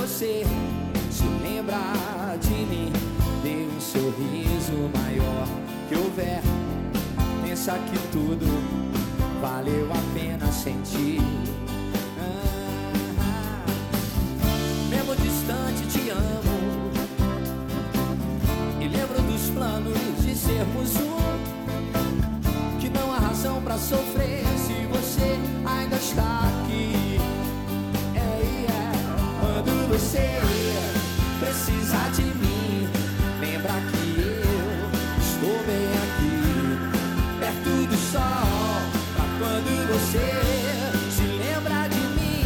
você se lembrar de mim, dê um sorriso maior que houver. Pensa que tudo valeu a pena sentir. Mesmo distante te amo e lembro dos planos de sermos um, que não há razão pra sofrer se você ainda está aqui. Quando você precisar de mim, lembra que eu estou bem aqui, perto do sol, pra quando você se lembra de mim.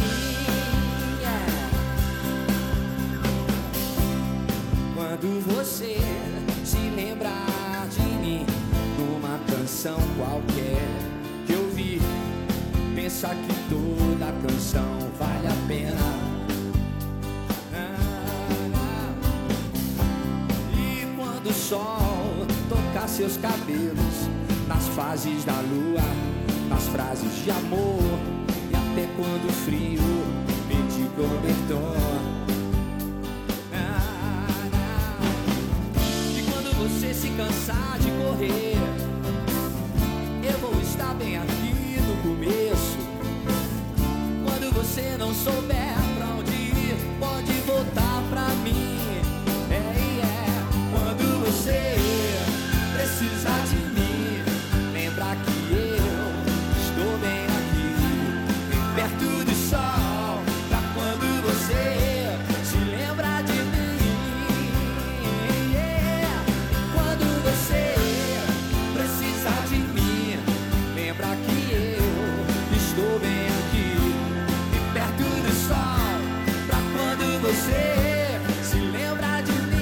Quando você se lembrar de mim, numa canção qualquer que eu vi, pensa que toda canção vale a pena. O sol tocar seus cabelos nas fases da lua, nas frases de amor, e até quando o frio pedir cobertor. E quando você se cansar de correr, eu vou estar bem aqui no começo. Quando você não souber pra onde ir, pode voltar pra mim. Você precisar de mim, lembra que eu estou bem aqui, perto do sol, pra quando você se lembra de mim. Quando você precisar de mim, lembra que eu estou bem aqui, perto do sol, pra quando você se lembra de mim.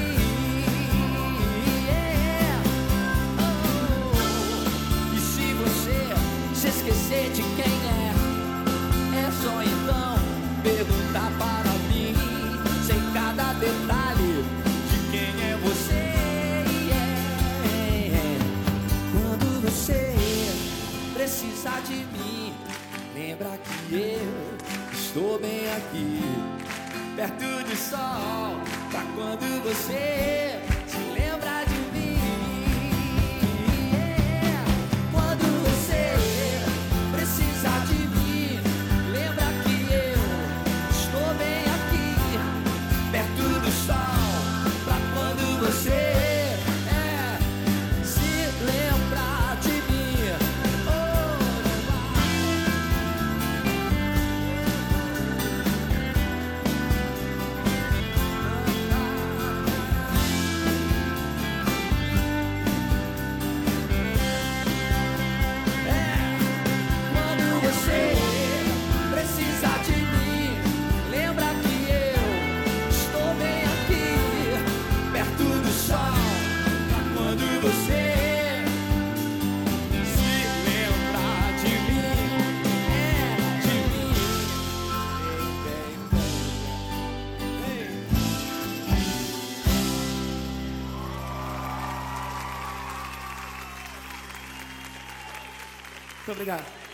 Esquecer de quem é só então perguntar para mim. Sei cada detalhe de quem é você. Quando você precisar de mim, lembra que eu estou bem aqui, perto do sol, pra quando você se lembra de mim. Precisar de mim, lembra que eu estou bem aqui, perto do sol, pra quando você se lembrar de mim. Muito obrigado.